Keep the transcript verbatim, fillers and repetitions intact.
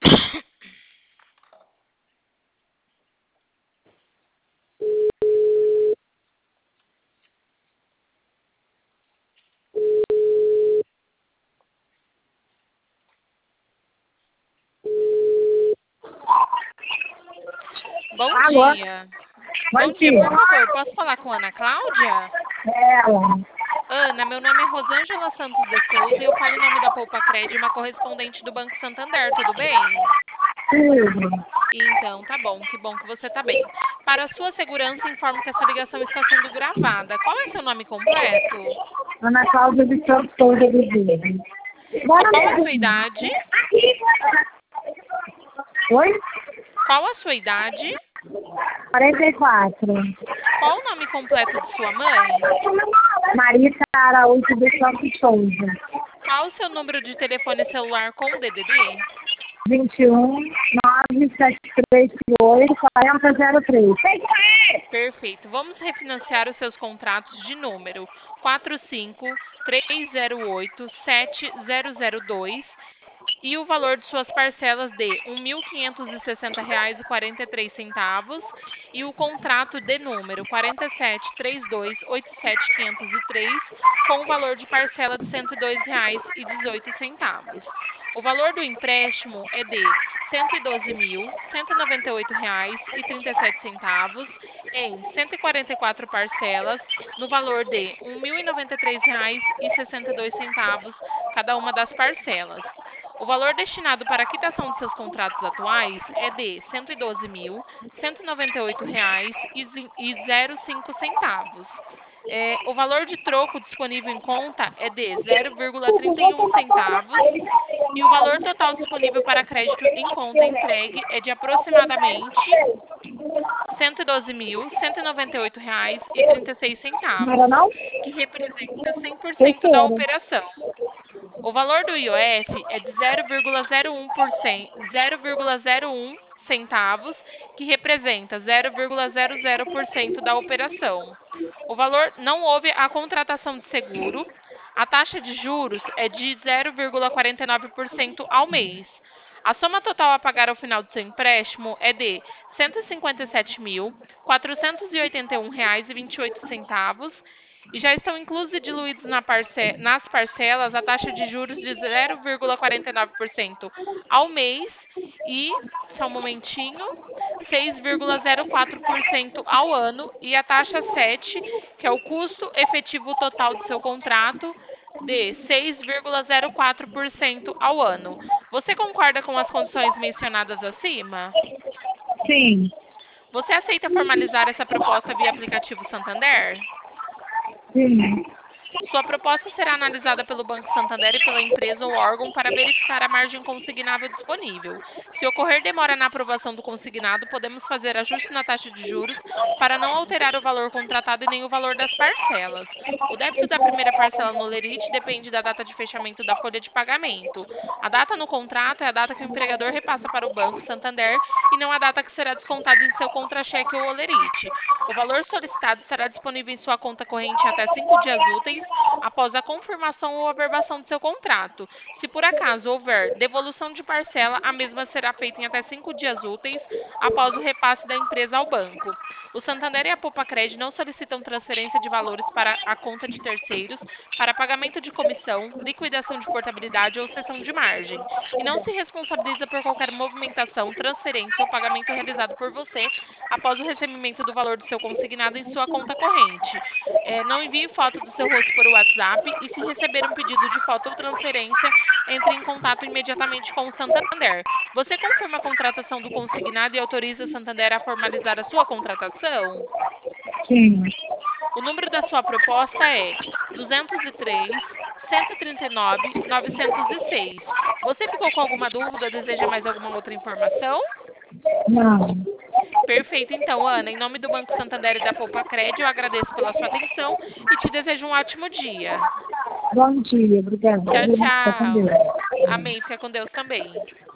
Bom Alô? dia. Bom Bom dia, dia. por favor, posso falar com a Ana Cláudia? Ela. Ana, meu nome é Rosângela Santos de Souza e eu falo em nome da Poupa Cred, uma correspondente do Banco Santander, tudo bem? Tudo. Então, tá bom, que bom que você tá bem. Para a sua segurança, informo que essa ligação está sendo gravada. Qual é seu nome completo? Ana Cláudia de Santos Souza de Vida. Qual a sua idade? Oi? Qual a sua idade? quarenta e quatro. Qual o nome completo de sua mãe? Marita Araújo de Santos Souza. Qual o seu número de telefone celular com D D D? vinte e um, nove sete três oito, quatro zero zero três. Perfeito. Vamos refinanciar os seus contratos de número quatro cinco três zero oito sete zero zero dois e o valor de suas parcelas de um mil quinhentos e sessenta reais e quarenta e três centavos e o contrato de número quatro sete três dois oito sete quinhentos e três com o valor de parcela de cento e dois reais e dezoito centavos. O valor do empréstimo é de cento e doze mil cento e noventa e oito reais e trinta e sete centavos em cento e quarenta e quatro parcelas no valor de um mil e noventa e três reais e sessenta e dois centavos cada uma das parcelas. O valor destinado para a quitação de seus contratos atuais é de cento e doze mil cento e noventa e oito reais e zero cinco centavos. É, o valor de troco disponível em conta é de zero vírgula trinta e um centavos e o valor total disponível para crédito em conta entregue é de aproximadamente cento e doze mil cento e noventa e oito reais e trinta e seis Não era centavos, não? que representa cem por cento da Terceira. operação. O valor do I O F é de zero vírgula zero um por cento, zero vírgula zero um centavos, que representa zero vírgula zero zero por cento da operação. O valor não houve a contratação de seguro. A taxa de juros é de zero vírgula quarenta e nove por cento ao mês. A soma total a pagar ao final do seu empréstimo é de cento e cinquenta e sete mil quatrocentos e oitenta e um reais e vinte e oito centavos e já estão inclusos e diluídos na parce nas parcelas a taxa de juros de zero vírgula quarenta e nove por cento ao mês e, só um momentinho, seis vírgula zero quatro por cento ao ano e a taxa sete, que é o custo efetivo total do seu contrato, de seis vírgula zero quatro por cento ao ano. Você concorda com as condições mencionadas acima? Sim. Você aceita formalizar essa proposta via aplicativo Santander? Sim. Sua proposta será analisada pelo Banco Santander e pela empresa ou órgão para verificar a margem consignável disponível. Se ocorrer demora na aprovação do consignado, podemos fazer ajuste na taxa de juros para não alterar o valor contratado e nem o valor das parcelas. O débito da primeira parcela no Lerite depende da data de fechamento da folha de pagamento. A data no contrato é a data que o empregador repassa para o Banco Santander e não a data que será descontada em seu contra-cheque ou Olerite. O valor solicitado estará disponível em sua conta corrente em até cinco dias úteis após a confirmação ou averbação do seu contrato. Se por acaso houver devolução de parcela, a mesma será feita em até cinco dias úteis após o repasse da empresa ao banco. O Santander e a Poupa-Cred não solicitam transferência de valores para a conta de terceiros para pagamento de comissão, liquidação de portabilidade ou cessão de margem, e não se responsabiliza por qualquer movimentação, transferência ou pagamento realizado por você após o recebimento do valor do seu consignado em sua conta corrente. É, não envie foto do seu rosto por WhatsApp e, se receber um pedido de foto ou transferência, entre em contato imediatamente com o Santander. Você confirma a contratação do consignado e autoriza o Santander a formalizar a sua contratação? Sim. O número da sua proposta é duzentos e três, cento e trinta e nove, novecentos e seis. Você ficou com alguma dúvida ou deseja mais alguma outra informação? Não. Perfeito, então, Ana. Em nome do Banco Santander e da Poupa-Cred, eu agradeço pela sua atenção e te desejo um ótimo dia. Bom dia, obrigada. Tchau, Fica com Deus. tchau. Amém. Fica com Deus também.